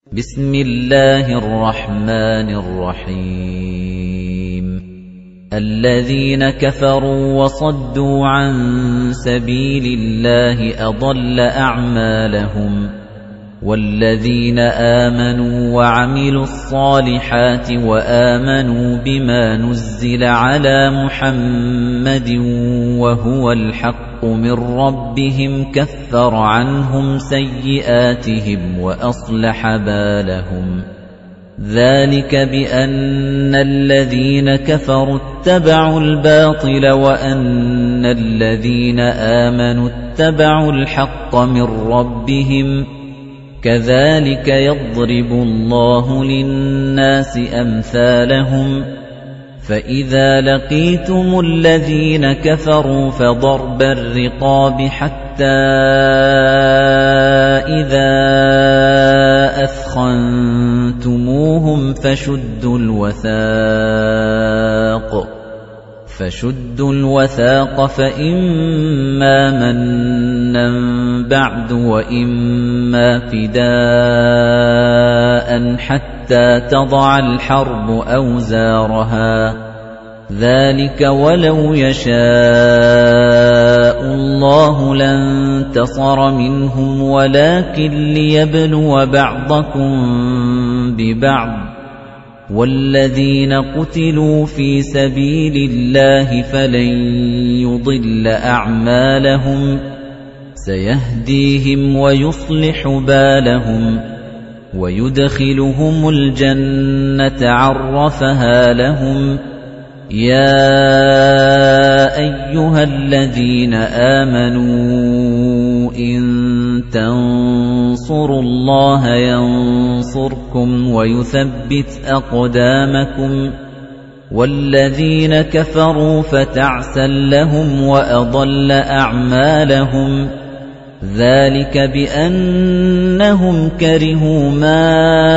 بسم الله الرحمن الرحيم الذين كفروا وصدوا عن سبيل الله أضل أعمالهم والذين آمنوا وعملوا الصالحات وآمنوا بما نزل على محمد وهو الحق من ربهم كفر عنهم سيئاتهم وأصلح بالهم ذلك بأن الذين كفروا اتبعوا الباطل وأن الذين آمنوا اتبعوا الحق من ربهم كذلك يضرب الله للناس أمثالهم فإذا لقيتم الذين كفروا فضرب الرقاب حتى إذا أثخنتموهم فشدوا الوثاق فإما مَنًّا بعد وإما فداء حتى تضع الحرب أوزارها ذلك ولو يشاء الله لانتصر منهم ولكن ليبلو بعضكم ببعض والذين قتلوا في سبيل الله فلن يضل أعمالهم سيهديهم ويصلح بالهم ويدخلهم الجنة عرفها لهم يا أيها الذين آمنوا إن تنصروا الله ينصركم ويثبت أقدامكم والذين كفروا فتعسا لهم وأضل أعمالهم ذلك بأنهم كرهوا ما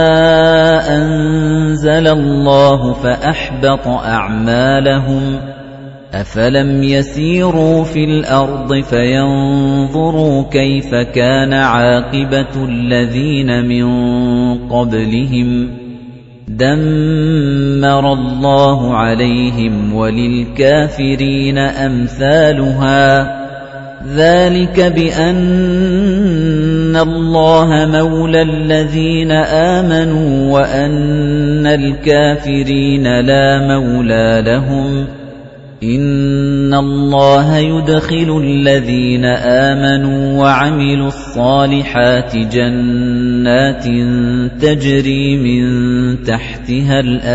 أنزل الله فأحبط أعمالهم أفلم يسيروا في الأرض فينظروا كيف كان عاقبة الذين من قبلهم دمر الله عليهم وللكافرين أمثالها ذلك بأن الله مولى الذين آمنوا وأن الكافرين لا مولى لهم إن الله يدخل الذين آمنوا وعملوا الصالحات جنات تجري من تحتها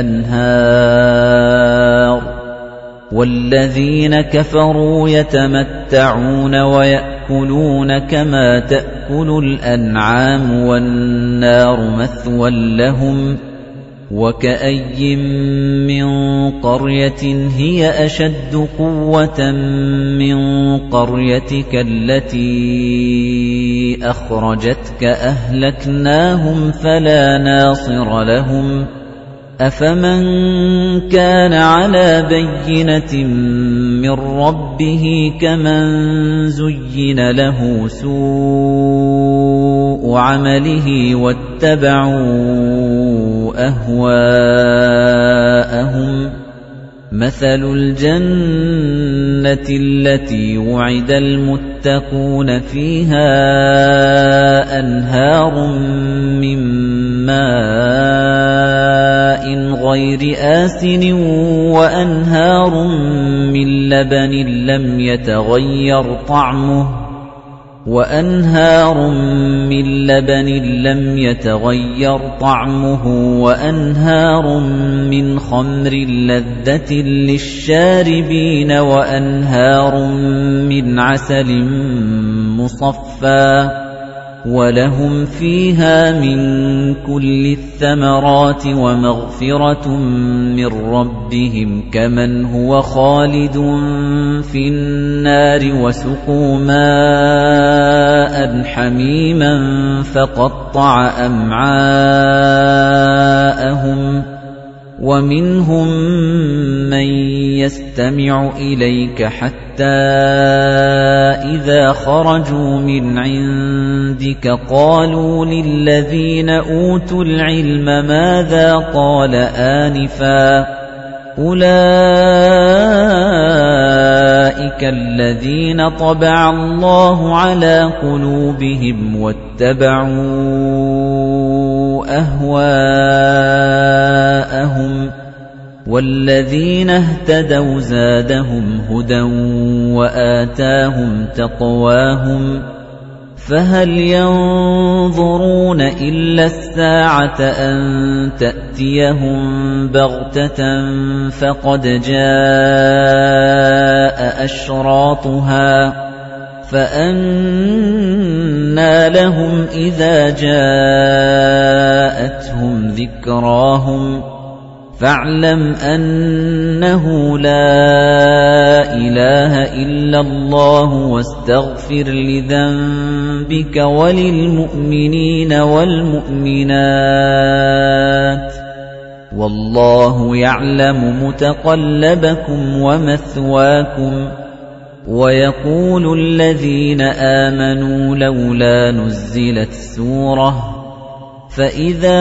الأنهار والذين كفروا يتمتعون ويأكلون كما تأكل الأنعام والنار مثوى لهم وكأي من قرية هي أشد قوة من قريتك التي أخرجتك أهلكناهم فلا ناصر لهم أفمن كان على بينة من ربه كمن زين له سوء عمله واتبعوا أهواءهم مثل الجنة التي وعد المتقون فيها أنهار من ماء غير آسن وأنهار من لبن لم يتغير طعمه وأنهار من خمر لذة للشاربين وأنهار من عسل مصفى ولهم فيها من كل الثمرات ومغفرة من ربهم كمن هو خالد في النار وسقوا ماء حميما فقطع أمعاءهم ومنهم من يستمع إليك حتى إِذَا خَرَجُوا مِنْ عِندِكَ قَالُوا لِلَّذِينَ أُوتُوا الْعِلْمَ مَاذَا قَالَ آنِفًا أُولَئِكَ الَّذِينَ طَبَعَ اللَّهُ عَلَى قُلُوبِهِمْ وَاتَّبَعُوا أَهْوَاءَهُمْ وَالَّذِينَ اهْتَدَوْا زَادَهُمْ هُدًى وَآتَاهُمْ تَقْوَاهُمْ فَهَلْ يَنظُرُونَ إِلَّا السَّاعَةَ أَن تَأْتِيَهُم بَغْتَةً فَقَدْ جَاءَ أَشْرَاطُهَا فَأَنَّىٰ لَهُمْ إِذَا جَاءَتْهُمْ ذِكْرَاهُمْ فَاعْلَمْ أَنَّهُ لَا إِلَٰهَ إِلَّا اللَّهُ وَاسْتَغْفِرْ لِذَنبِكَ وَلِلْمُؤْمِنِينَ وَالْمُؤْمِنَاتِ وَاللَّهُ يَعْلَمُ مُتَقَلَّبَكُمْ وَمَثْوَاكُمْ وَيَقُولُ الَّذِينَ آمَنُوا لَوْلَا نُزِّلَتْ سُورَةٌ فَإِذَا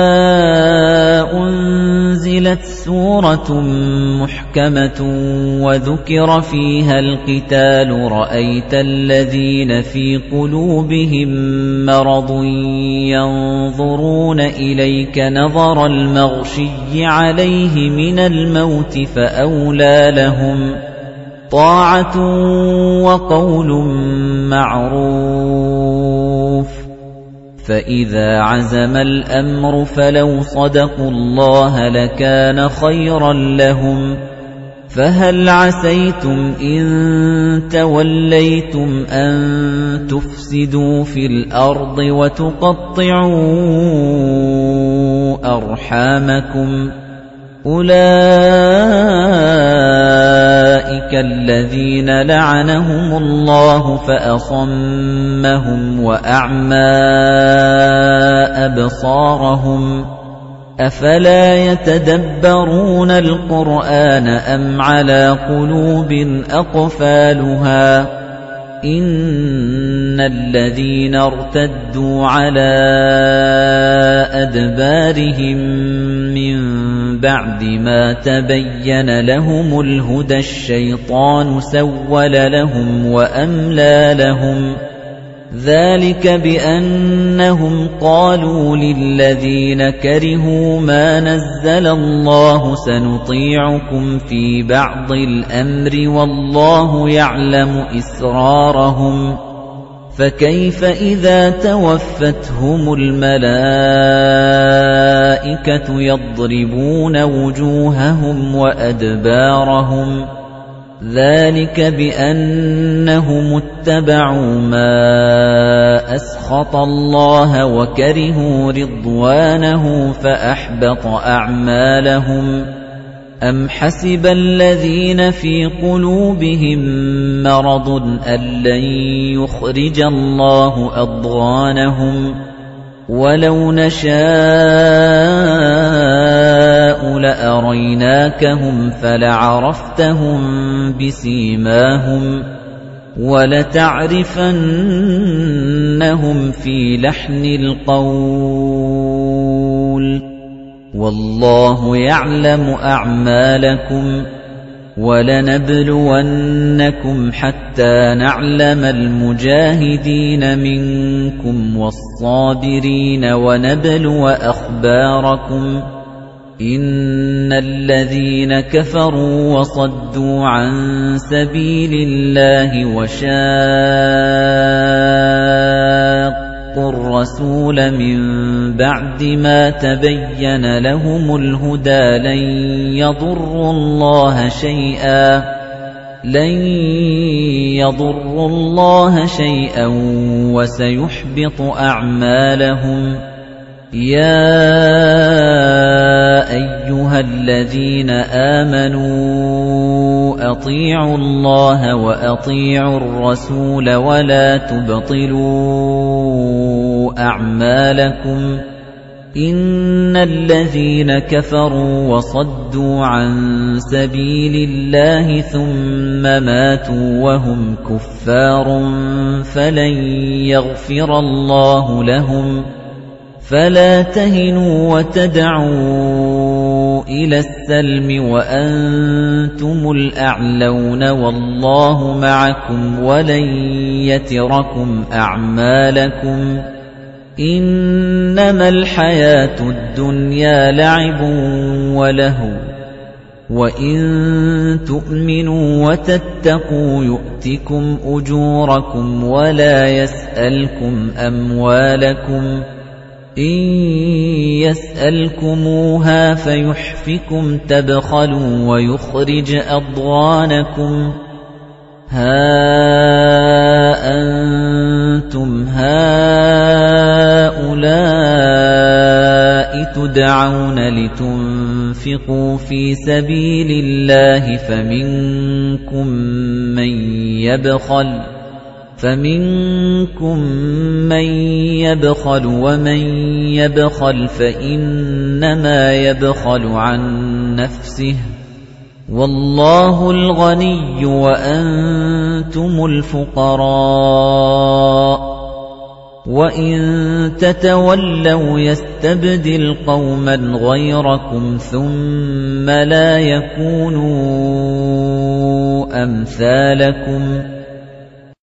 أُنزِلَتْ سُورَةٌ مُحْكَمَةٌ وَذُكِرَ فِيهَا الْقِتَالُ رَأَيْتَ الَّذِينَ فِي قُلُوبِهِم مَّرَضٌ يَنظُرُونَ إِلَيْكَ نَظَرَ الْمَغْشِيِّ عَلَيْهِ مِنَ الْمَوْتِ فَأَوْلَىٰ لَهُمْ طَاعَةٌ وَقَوْلٌ مَّعْرُوفٌ فَإِذَا عَزَمَ الْأَمْرُ فَلَوْ صَدَقُوا اللَّهَ لَكَانَ خَيْرًا لَّهُمْ فَهَلْ عَسَيْتُمْ إِن تَوَلَّيْتُمْ أَن تُفْسِدُوا فِي الْأَرْضِ وَتُقَطِّعُوا أَرْحَامَكُمْ أُولَئِكَ الَّذِينَ لَعَنَهُمُ اللَّهُ فَأَصَمَّهُمْ وَأَعْمَىٰ أَبْصَارَهُمْ أَفَلَا يَتَدَبَّرُونَ الْقُرْآنَ أَمْ عَلَىٰ قُلُوبٍ أَقْفَالُهَا إِنَّ الَّذِينَ ارْتَدُّوا عَلَىٰ أَدْبَارِهِم مِّن بَعْدِ مَا تَبَيَّنَ لَهُمُ الْهُدَى الشَّيْطَانُ سَوَّلَ لَهُمْ وَأَمْلَىٰ لَهُمْ ذَلِكَ بِأَنَّهُمْ قَالُوا لِلَّذِينَ كَرِهُوا مَا نَزَّلَ اللَّهُ سَنُطِيعُكُمْ فِي بَعْضِ الْأَمْرِ وَاللَّهُ يَعْلَمُ إِسْرَارَهُمْ فَكَيْفَ إِذَا تَوَفَّتْهُمُ الْمَلَائِكَةُ يَضْرِبُونَ وُجُوهَهُمْ وَأَدْبَارَهُمْ ذَلِكَ بِأَنَّهُمُ اتَّبَعُوا مَا أَسْخَطَ اللَّهَ وَكَرِهُوا رِضْوَانَهُ فَأَحْبَطَ أَعْمَالَهُمْ أَمْ حَسِبَ الَّذِينَ فِي قُلُوبِهِم مَّرَضٌ أَن لَّن يُخْرِجَ اللَّهُ أَضْغَانَهُمْ وَلَوْ نَشَاءُ لَأَرَيْنَاكَهُمْ فَلَعَرَفْتَهُم بِسِيمَاهُمْ وَلَتَعْرِفَنَّهُمْ فِي لَحْنِ الْقَوْلِ وَاللَّهُ يَعْلَمُ أَعْمَالَكُمْ وَلَنَبْلُوَنَّكُمْ حَتَّى نَعْلَمَ الْمُجَاهِدِينَ مِنكُمْ وَالصَّابِرِينَ وَنَبْلُوَ أَخْبَارَكُمْ إِنَّ الَّذِينَ كَفَرُوا وَصَدُّوا عَن سَبِيلِ اللَّهِ وَشَاقُّوا الرَّسُولَ مِن بَعْدِ مَا تَبَيَّنَ لَهُمُ الْهُدَىٰ لَن يَضُرُّوا اللَّهَ شَيْئًا وَسَيُحْبِطُ أَعْمَالَهُمْ يَا أَيُّهَا الَّذِينَ آمَنُوا أَطِيعُوا اللَّهَ وَأَطِيعُوا الرَّسُولَ وَلَا تُبْطِلُوا أَعْمَالَكُمْ إِنَّ الَّذِينَ كَفَرُوا وَصَدُّوا عَن سَبِيلِ اللَّهِ ثُمَّ مَاتُوا وَهُمْ كُفَّارٌ فَلَن يَغْفِرَ اللَّهُ لَهُمْ فَلَا تَهِنُوا وَتَدْعُوا إِلَى السَّلْمِ وَأَنتُمُ الْأَعْلَوْنَ وَاللَّهُ مَعَكُمْ وَلَن يَتِرَكُمْ أَعْمَالَكُمْ إِنَّمَا الْحَيَاةُ الدُّنْيَا لَعِبٌ وَلَهْوٌ وَإِن تُؤْمِنُوا وَتَتَّقُوا يُؤْتِكُمْ أُجُورَكُمْ وَلَا يَسْأَلْكُمْ أَمْوَالَكُمْ إِن يَسْأَلْكُمُوهَا فَيُحْفِكُمْ تَبْخَلُوا وَيُخْرِجْ أَضْغَانَكُمْ هَا أَنتُمْ هَؤُلَاءِ تُدْعَوْنَ لِتُنفِقُوا فِي سَبِيلِ اللَّهِ فَمِنكُم مَّن يَبْخَلُ وَمَن يَبْخَلْ فَإِنَّمَا يَبْخَلُ عَن نَّفْسِهِ وَاللَّهُ الْغَنِيُّ وَأَنتُمُ الْفُقَرَاءُ وَإِن تَتَوَلَّوْا يَسْتَبْدِلْ قَوْمًا غَيْرَكُمْ ثُمَّ لَا يَكُونُوا أَمْثَالَكُمْ